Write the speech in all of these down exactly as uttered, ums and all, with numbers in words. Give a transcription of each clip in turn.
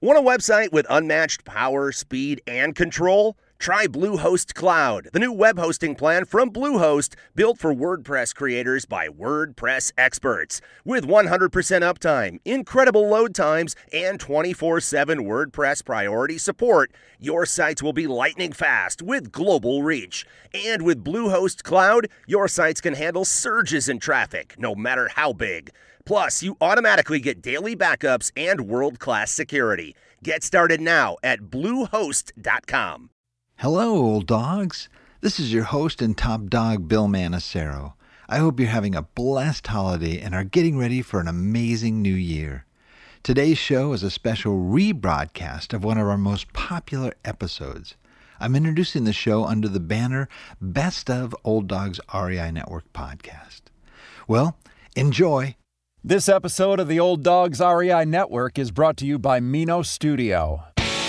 Want a website with unmatched power, speed, and control? Try Bluehost Cloud, the new web hosting plan from Bluehost, built for WordPress creators by WordPress experts. With one hundred percent uptime, incredible load times, and twenty-four seven WordPress priority support, your sites will be lightning fast with global reach. And with Bluehost Cloud, your sites can handle surges in traffic, no matter how big. Plus, you automatically get daily backups and world-class security. Get started now at bluehost dot com. Hello, old dogs. This is your host and top dog, Bill Manacero. I hope you're having a blessed holiday and are getting ready for an amazing new year. Today's show is a special rebroadcast of one of our most popular episodes. I'm introducing the show under the banner Best of Old Dogs R E I Network Podcast. Well, enjoy. This episode of the Old Dogs R E I Network is brought to you by Mino Studio.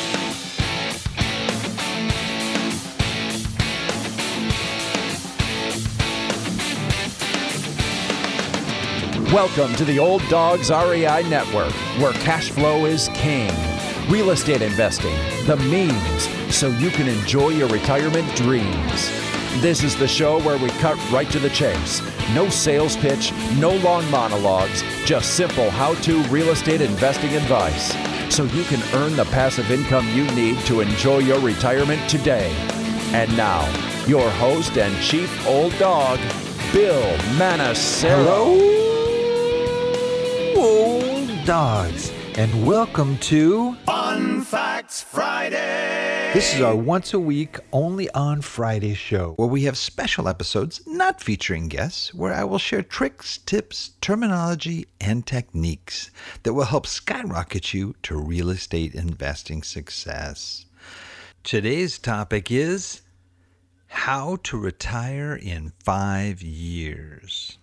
Welcome to the Old Dogs R E I Network, where cash flow is king. Real estate investing, the means, so you can enjoy your retirement dreams. This is the show where we cut right to the chase. No sales pitch, no long monologues, just simple how-to real estate investing advice, so you can earn the passive income you need to enjoy your retirement today. And now, your host and chief old dog, Bill Manacero. Hello, old dogs, and welcome to Fun Facts Friday. This is our once-a-week, only-on Friday show, where we have special episodes not featuring guests, where I will share tricks, tips, terminology, and techniques that will help skyrocket you to real estate investing success. Today's topic is how to retire in five years.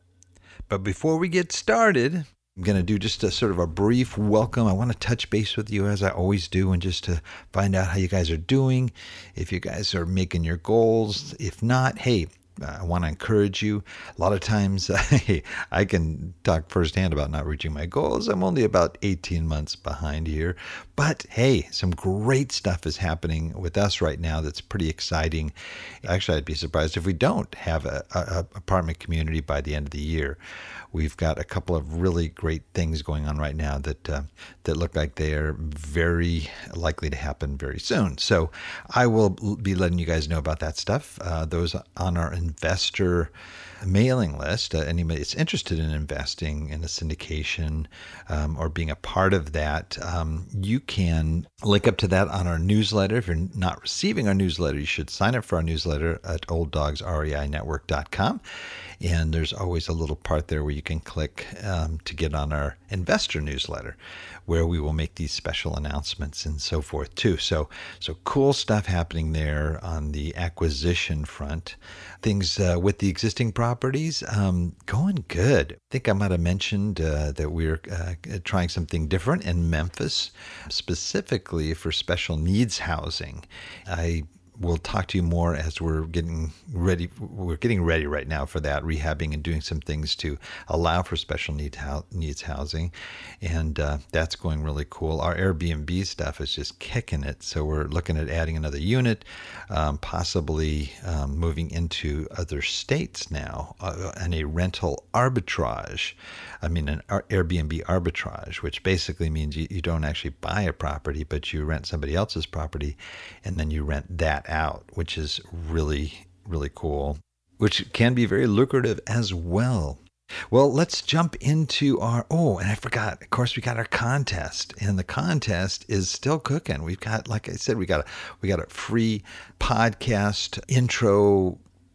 But before we get started, I'm going to do just a sort of a brief welcome. I want to touch base with you as I always do and just to find out how you guys are doing, if you guys are making your goals. If not, hey, I want to encourage you. A lot of times, hey, I can talk firsthand about not reaching my goals. I'm only about eighteen months behind here. But hey, some great stuff is happening with us right now that's pretty exciting. Actually, I'd be surprised if we don't have a, a, a apartment community by the end of the year. We've got a couple of really great things going on right now that uh, that look like they are very likely to happen very soon. So I will be letting you guys know about that stuff. Uh, those on our investor mailing list, uh, anybody that's interested in investing in a syndication um, or being a part of that, um, you can link up to that on our newsletter. If you're not receiving our newsletter, you should sign up for our newsletter at old dogs R E I network dot com. And there's always a little part there where you can click um, to get on our investor newsletter, where we will make these special announcements and so forth too. So, so cool stuff happening there on the acquisition front. Things uh, with the existing properties um, going good. I think I might have mentioned uh, that we're uh, trying something different in Memphis, specifically for special needs housing. I We'll talk to you more as we're getting ready. We're getting ready right now for that, rehabbing and doing some things to allow for special need ho- needs housing. And uh, that's going really cool. Our Airbnb stuff is just kicking it. So we're looking at adding another unit, um, possibly um, moving into other states now, uh, and a rental arbitrage. I mean, an Airbnb arbitrage, which basically means you, you don't actually buy a property, but you rent somebody else's property, and then you rent that out, which is really, really cool, which can be very lucrative as well. Well, let's jump into our, oh, and I forgot, of course, we got our contest, and the contest is still cooking. We've got, like I said, we got a, we got a free podcast intro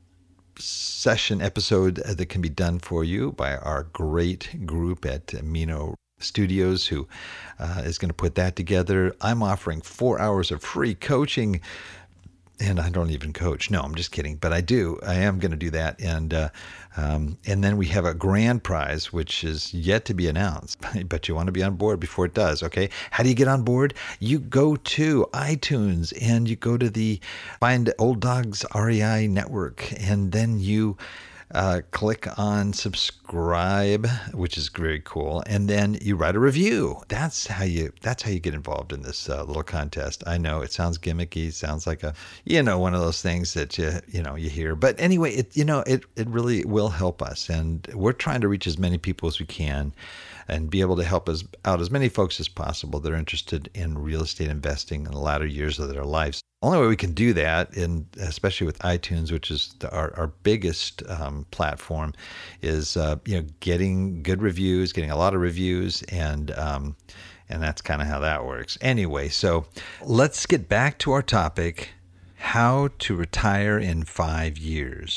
session episode that can be done for you by our great group at Mino Studios, who uh, is going to put that together. I'm offering four hours of free coaching, and I don't even coach. No, I'm just kidding, but I do. I am going to do that, and uh, um, and then we have a grand prize, which is yet to be announced, but you want to be on board before it does, okay? How do you get on board? You go to iTunes, and you go to the Find Old Dogs R E I Network, and then you uh, click on subscribe, which is very cool, and then you write a review. That's how you that's how you get involved in this uh, little contest. I know it sounds gimmicky, sounds like a you know one of those things that you you know you hear, but anyway, it you know it it really will help us, and we're trying to reach as many people as we can, and be able to help us out as many folks as possible that are interested in real estate investing in the latter years of their lives. The only way we can do that, and especially with iTunes, which is the, our, our biggest um, platform, is uh, you know getting good reviews, getting a lot of reviews, and um, and that's kind of how that works. Anyway, so let's get back to our topic: how to retire in five years.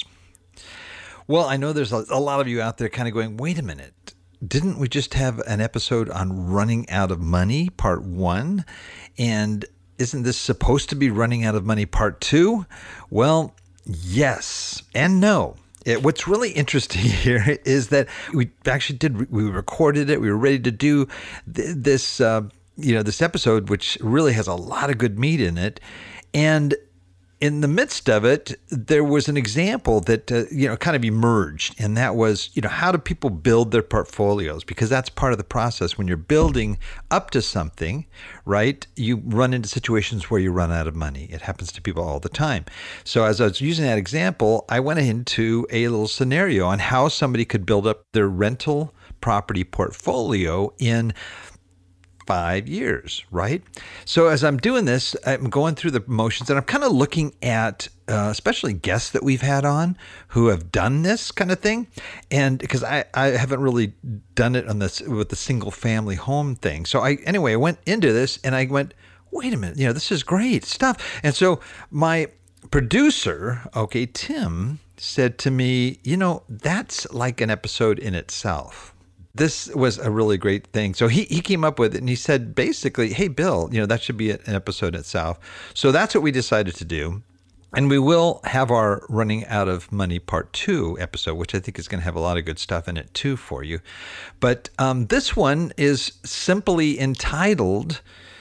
Well, I know there's a, a lot of you out there kind of going, wait a minute. Didn't we just have an episode on running out of money, part one? And isn't this supposed to be running out of money, part two? Well, yes and no. It, what's really interesting here is that we actually did, we recorded it. We were ready to do th- this, uh, you know, this episode, which really has a lot of good meat in it. And in the midst of it, there was an example that, uh, you know, kind of emerged, and that was, you know, how do people build their portfolios? Because that's part of the process. When you're building up to something, right, you run into situations where you run out of money. It happens to people all the time. So as I was using that example, I went into a little scenario on how somebody could build up their rental property portfolio in five years, right? So as I'm doing this, I'm going through the motions, and I'm kind of looking at uh, especially guests that we've had on who have done this kind of thing. And because I, I haven't really done it on this with the single family home thing. So I, anyway, I went into this and I went, wait a minute, you know, this is great stuff. And so my producer, okay, Tim, said to me, you know, that's like an episode in itself. This was a really great thing. So he, he came up with it, and he said, basically, hey, Bill, you know, that should be an episode itself. So that's what we decided to do. And we will have our Running Out of Money Part two episode, which I think is going to have a lot of good stuff in it too for you. But um, this one is simply entitled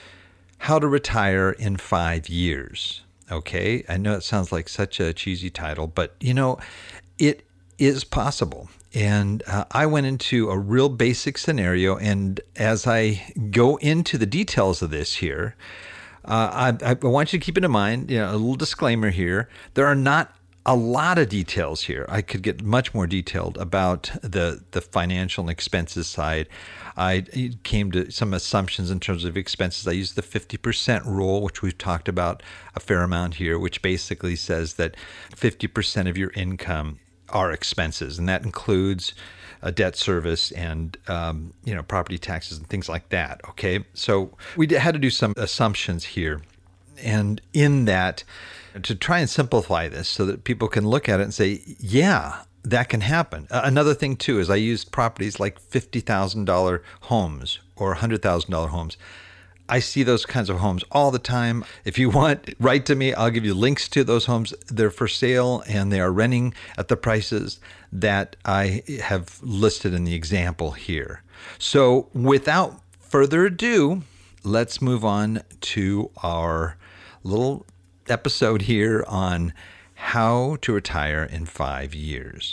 How to Retire in Five Years. Okay, I know it sounds like such a cheesy title, but, you know, it is possible. And uh, I went into a real basic scenario. And as I go into the details of this here, uh, I, I want you to keep it in mind, you know, a little disclaimer here. There are not a lot of details here. I could get much more detailed about the, the financial and expenses side. I came to some assumptions in terms of expenses. I used the fifty percent rule, which we've talked about a fair amount here, which basically says that fifty percent of your income are expenses, and that includes a debt service and um, you know property taxes and things like that. Okay, so we had to do some assumptions here, and in that, to try and simplify this so that people can look at it and say, yeah, that can happen. Uh, another thing too is I used properties like fifty thousand dollars homes or one hundred thousand dollars homes. I see those kinds of homes all the time. If you want, write to me. I'll give you links to those homes. They're for sale, and they are renting at the prices that I have listed in the example here. So without further ado, let's move on to our little episode here on how to retire in five years.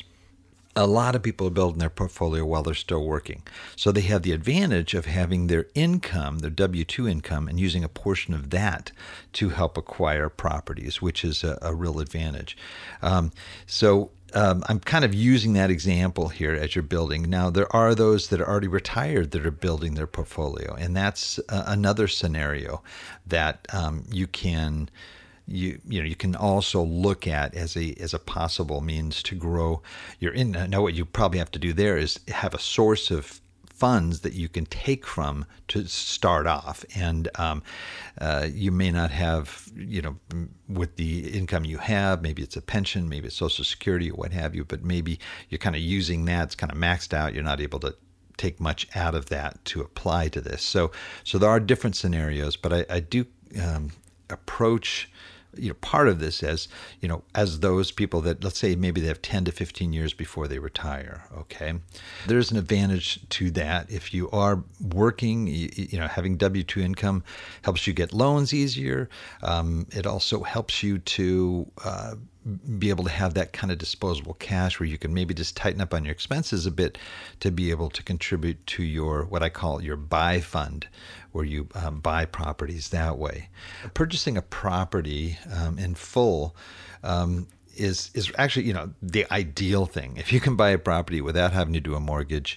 A lot of people are building their portfolio while they're still working. So they have the advantage of having their income, their W two income, and using a portion of that to help acquire properties, which is a, a real advantage. Um, so um, I'm kind of using that example here as you're building. Now, there are those that are already retired that are building their portfolio, and that's uh, another scenario that um, you can You you know you can also look at as a as a possible means to grow your income. Now, what you probably have to do there is have a source of funds that you can take from to start off, and um, uh, you may not have, you know, with the income you have, maybe it's a pension, maybe it's Social Security or what have you, but maybe you're kind of using that, it's kind of maxed out, you're not able to take much out of that to apply to this. So so there are different scenarios, but I, I do um, approach you know, part of this as, you know, as those people that, let's say maybe they have ten to fifteen years before they retire, okay? There's an advantage to that. If you are working, you, you know, having W two income helps you get loans easier. Um, it also helps you to uh, be able to have that kind of disposable cash where you can maybe just tighten up on your expenses a bit to be able to contribute to your, what I call your buy fund, where you um, buy properties that way. Purchasing a property um, in full um, is is actually, you know, the ideal thing. If you can buy a property without having to do a mortgage,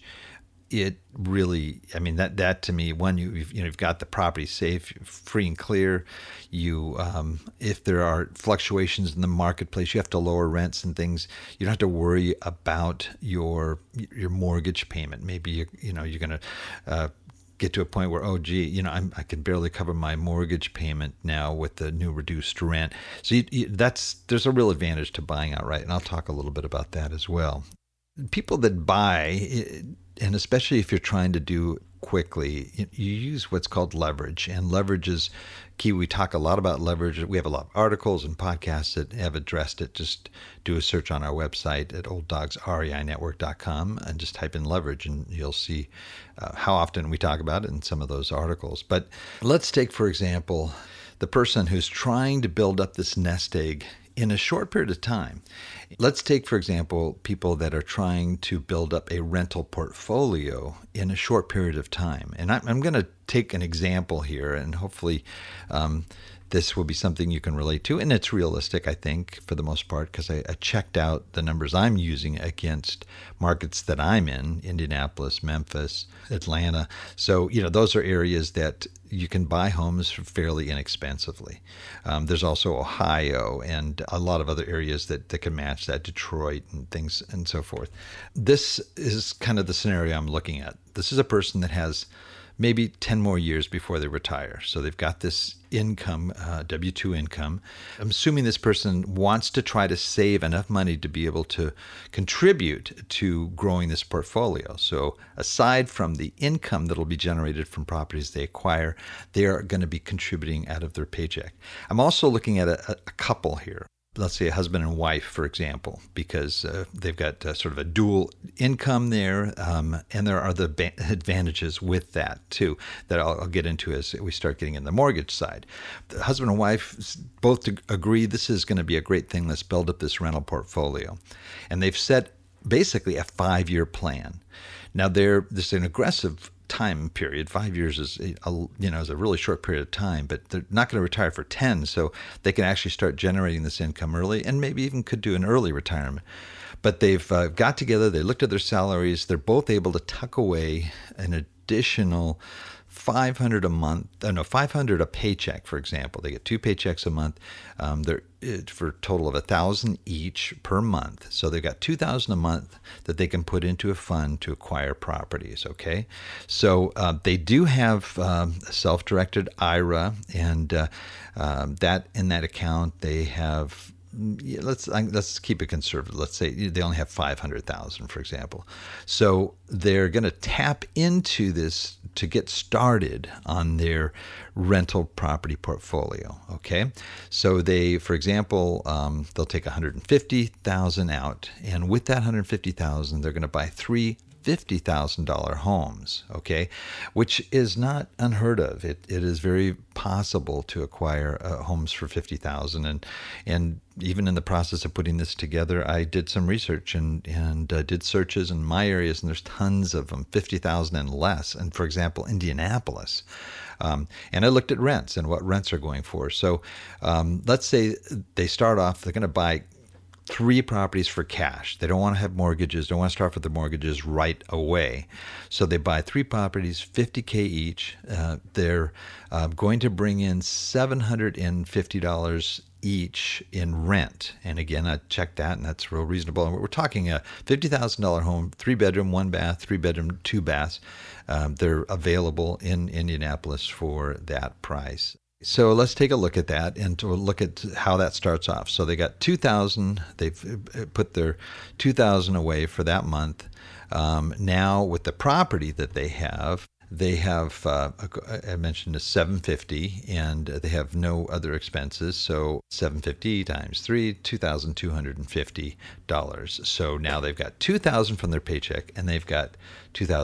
it really, I mean, that, that to me, one, you, you've, you know, you've got the property safe, free and clear. You, um, if there are fluctuations in the marketplace, you have to lower rents and things. You don't have to worry about your, your mortgage payment. Maybe, you, you know, you're going to, uh, get to a point where, oh, gee, you know, I'm, I can barely cover my mortgage payment now with the new reduced rent. So you, you, that's, there's a real advantage to buying outright. And I'll talk a little bit about that as well. People that buy, and especially if you're trying to do quickly, you use what's called leverage. And leverage is key. We talk a lot about leverage. We have a lot of articles and podcasts that have addressed it. Just do a search on our website at old dogs R E I network dot com and just type in leverage, and you'll see uh, how often we talk about it in some of those articles. But let's take, for example, the person who's trying to build up this nest egg in a short period of time. Let's take, for example, people that are trying to build up a rental portfolio in a short period of time. And I'm, I'm going to take an example here, and hopefully um, this will be something you can relate to. And it's realistic, I think, for the most part, because I, I checked out the numbers I'm using against markets that I'm in, Indianapolis, Memphis, Atlanta. So, you know, those are areas that you can buy homes fairly inexpensively. Um, there's also Ohio and a lot of other areas that, that can match that, Detroit and things and so forth. This is kind of the scenario I'm looking at. This is a person that has maybe ten more years before they retire. So they've got this income, uh, W two income. I'm assuming this person wants to try to save enough money to be able to contribute to growing this portfolio. So aside from the income that will be generated from properties they acquire, they are going to be contributing out of their paycheck. I'm also looking at a, a couple here. Let's say a husband and wife, for example, because uh, they've got uh, sort of a dual income there, um, and there are the ba- advantages with that too that I'll, I'll get into as we start getting in the mortgage side. The husband and wife both agree this is going to be a great thing. Let's build up this rental portfolio, and they've set basically a five-year plan. Now, they're this is an aggressive time period. Five years is a, you know is a really short period of time, but they're not going to retire for ten, so they can actually start generating this income early, and maybe even could do an early retirement. But they've uh, got together, they looked at their salaries, they're both able to tuck away an additional five hundred a month, uh, no, five hundred a paycheck, for example. They get two paychecks a month. Um, they're it, for a total of one thousand each per month. So they've got two thousand a month that they can put into a fund to acquire properties, okay? So uh, they do have um, a self-directed I R A, and uh, um, that in that account they have, yeah, let's let's keep it conservative. Let's say they only have five hundred thousand, for example. So they're going to tap into this to get started on their rental property portfolio. Okay, so they, for example, um, they'll take one hundred fifty thousand out, and with that one hundred fifty thousand, they're going to buy three fifty thousand dollars homes, okay, which is not unheard of. It it is very possible to acquire uh, homes for fifty thousand dollars, and and even in the process of putting this together, I did some research and and uh, did searches in my areas, and there's tons of them, fifty thousand dollars and less. And for example, Indianapolis. Um, and I looked at rents and what rents are going for. So um, let's say they start off, they're going to buy three properties for cash. They don't want to have mortgages, don't want to start with the mortgages right away. So they buy three properties, fifty K each. Uh, they're uh, going to bring in seven hundred fifty dollars each in rent. And again, I checked that, and that's real reasonable. And we're talking a fifty thousand dollars home, three bedroom, one bath, three bedroom, two baths. Um, they're available in Indianapolis for that price. So let's take a look at that and to look at how that starts off. So they got two thousand dollars. They've put their two thousand dollars away for that month. Um, now with the property that they have, they have, uh, I mentioned a seven hundred fifty dollars, and they have no other expenses. So seven hundred fifty times three, two thousand two hundred fifty dollars. So now they've got two thousand dollars from their paycheck, and they've got two thousand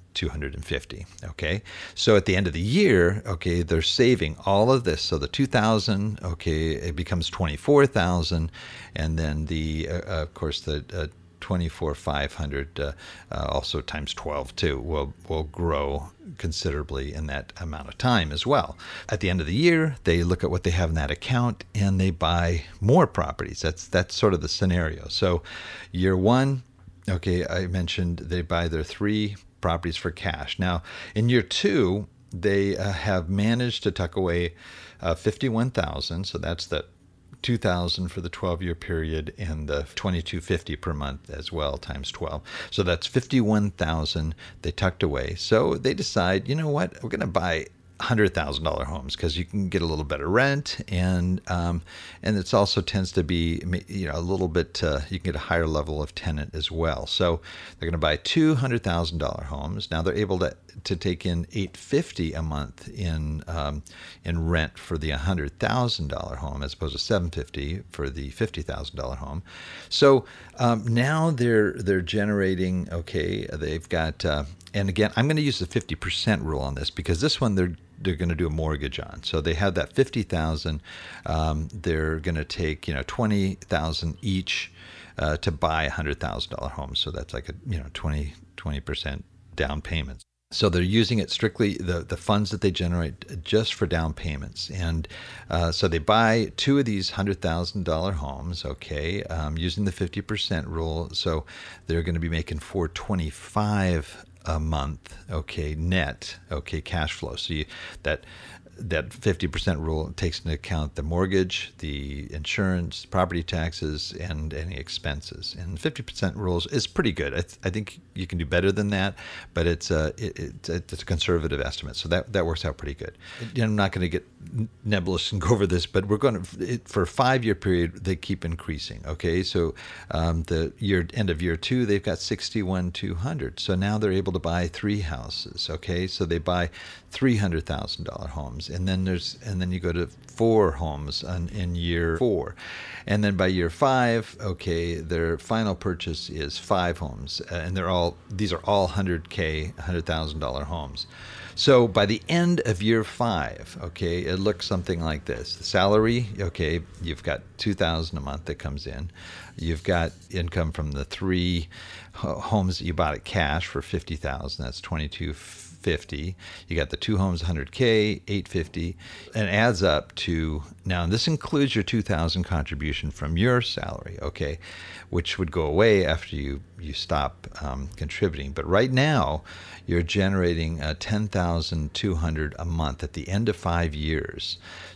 two hundred fifty. Okay. So at the end of the year, okay, they're saving all of this. So the two thousand, okay, it becomes twenty-four thousand. And then the, uh, of course, the uh, twenty-four thousand five hundred uh, uh, also times twelve too will will grow considerably in that amount of time as well. At the end of the year, they look at what they have in that account and they buy more properties. That's that's sort of the scenario. So year one, okay, I mentioned they buy their three properties for cash. Now, in year two, they uh, have managed to tuck away uh, fifty-one thousand. So that's the two thousand for the twelve-year period and the twenty-two fifty per month as well, times twelve. So that's fifty-one thousand they tucked away. So they decide, you know what, we're going to buy one hundred thousand dollars homes because you can get a little better rent, and um, and it also tends to be, you know, a little bit, uh, you can get a higher level of tenant as well. So they're going to buy two hundred thousand dollars homes. Now they're able to to take in eight hundred fifty dollars a month in um, in rent for the one hundred thousand dollars home as opposed to seven hundred fifty dollars for the fifty thousand dollars home. So um, now they're they're generating, okay, they've got, uh, and again, I'm going to use the fifty percent rule on this because this one they're they're going to do a mortgage on. So they have that fifty thousand. Um, they're going to take, you know, twenty thousand each uh, to buy a one hundred thousand dollars home. So that's like a, you know, twenty percent down payments. So they're using it strictly, the, the funds that they generate just for down payments. And uh, so they buy two of these one hundred thousand dollars homes, okay, um, using the fifty percent rule. So they're going to be making four hundred twenty-five dollars a month, okay, net, okay, cash flow. So you, that that fifty percent rule takes into account the mortgage, the insurance, property taxes, and any expenses. And fifty percent rules is pretty good. I, th- I think you can do better than that, but it's a it, it, it's a conservative estimate, so that that works out pretty good. I'm not going to get nebulous and go over this, but we're going to, it, for a five-year period, they keep increasing. Okay, so um, the year end of year two, they've got sixty-one thousand two hundred. So now they're able to buy three houses. Okay, so they buy three hundred thousand dollars homes. And then there's, and then you go to four homes on, in year four, and then by year five, okay, their final purchase is five homes, uh, and they're all, these are all one hundred K, one hundred thousand dollars homes. So by the end of year five, okay, it looks something like this. The salary, okay, you've got two thousand dollars a month that comes in. You've got income from the three homes that you bought at cash for fifty thousand dollars. That's twenty-two fifty. You got the two homes, one hundred K, eight fifty, and it adds up to, now this includes your two thousand contribution from your salary, okay, which would go away after you you stop um, contributing. But right now, you're generating uh, ten thousand two hundred a month at the end of five years.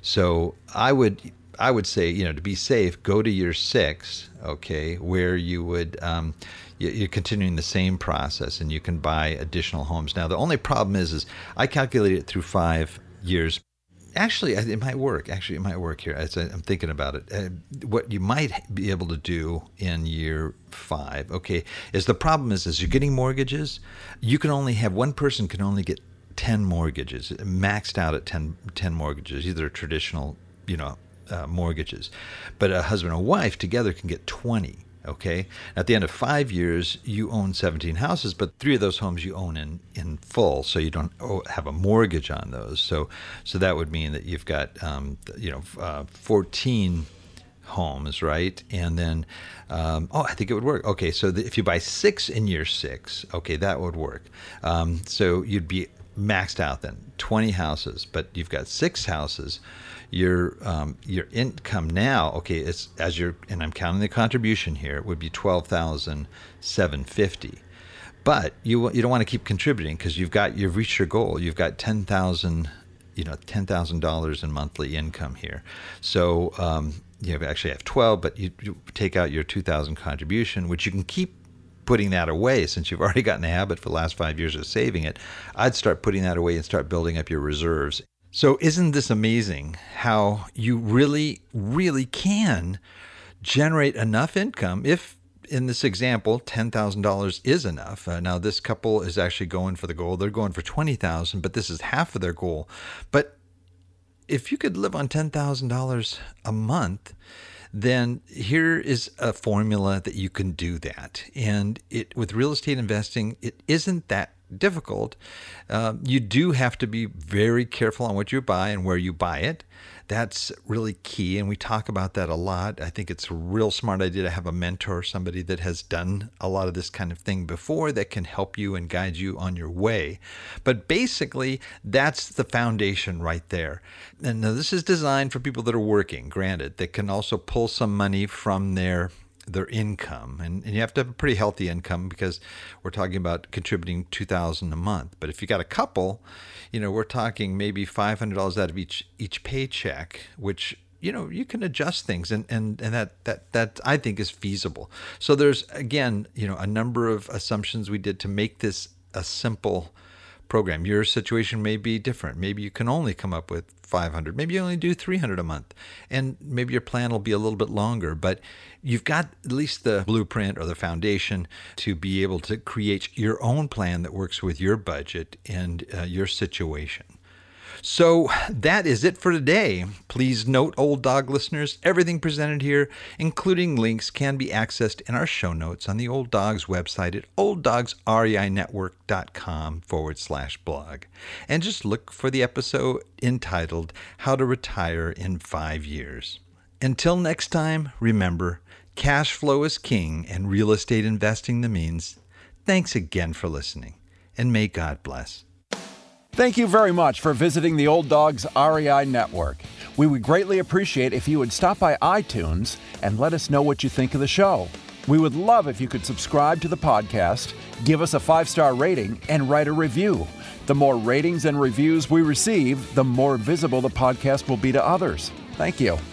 So I would I would say, you know, to be safe, go to year six, okay, where you would um, you're continuing the same process, and you can buy additional homes. Now, the only problem is, is I calculated it through five years. Actually, it might work. Actually, it might work here. As I'm thinking about it, uh, what you might be able to do in year five, okay, is the problem is, is you're getting mortgages. You can only have, one person can only get ten mortgages, maxed out at ten, ten mortgages, either traditional, you know, uh, mortgages. But a husband and wife together can get twenty. Okay. At the end of five years, you own seventeen houses, but three of those homes you own in, in full, so you don't have a mortgage on those. So, so that would mean that you've got, um, you know, uh, fourteen homes, right? And then, um, oh, I think it would work. Okay, so the, if you buy six in year six, okay, that would work. Um, so you'd be maxed out then, twenty houses, but you've got six houses. Your um, your income now, okay, it's as you're, and I'm counting the contribution here, would be twelve thousand seven hundred fifty. But you you don't want to keep contributing because you've got you've reached your goal. You've got ten thousand, you know, ten thousand dollars in monthly income here. So um, you actually have twelve, but you, you take out your two thousand contribution, which you can keep putting that away since you've already gotten the habit for the last five years of saving it. I'd start putting that away and start building up your reserves. So isn't this amazing how you really, really can generate enough income if, in this example, ten thousand dollars is enough. Uh, now, this couple is actually going for the goal. They're going for twenty thousand dollars, but this is half of their goal. But if you could live on ten thousand dollars a month, then here is a formula that you can do that. And it with real estate investing, it isn't that difficult, uh, you do have to be very careful on what you buy and where you buy it. That's really key, and we talk about that a lot. I think it's a real smart idea to have a mentor, somebody that has done a lot of this kind of thing before that can help you and guide you on your way. But basically, that's the foundation right there. And now this is designed for people that are working, granted, that can also pull some money from their their income. And, and you have to have a pretty healthy income because we're talking about contributing two thousand dollars a month. But if you got a couple, you know, we're talking maybe five hundred dollars out of each each paycheck, which, you know, you can adjust things. And, and, and that, that, that I think is feasible. So there's, again, you know, a number of assumptions we did to make this a simple program. Your situation may be different. Maybe you can only come up with five hundred. Maybe you only do three hundred a month. And maybe your plan will be a little bit longer, but you've got at least the blueprint or the foundation to be able to create your own plan that works with your budget and uh, your situation. So that is it for today. Please note, Old Dog listeners, everything presented here, including links, can be accessed in our show notes on the Old Dogs website at olddogsreinetwork.com forward slash blog. And just look for the episode entitled How to Retire in Five Years. Until next time, remember, cash flow is king and real estate investing the means. Thanks again for listening, and may God bless. Thank you very much for visiting the Old Dogs R E I Network. We would greatly appreciate if you would stop by iTunes and let us know what you think of the show. We would love if you could subscribe to the podcast, give us a five-star rating, and write a review. The more ratings and reviews we receive, the more visible the podcast will be to others. Thank you.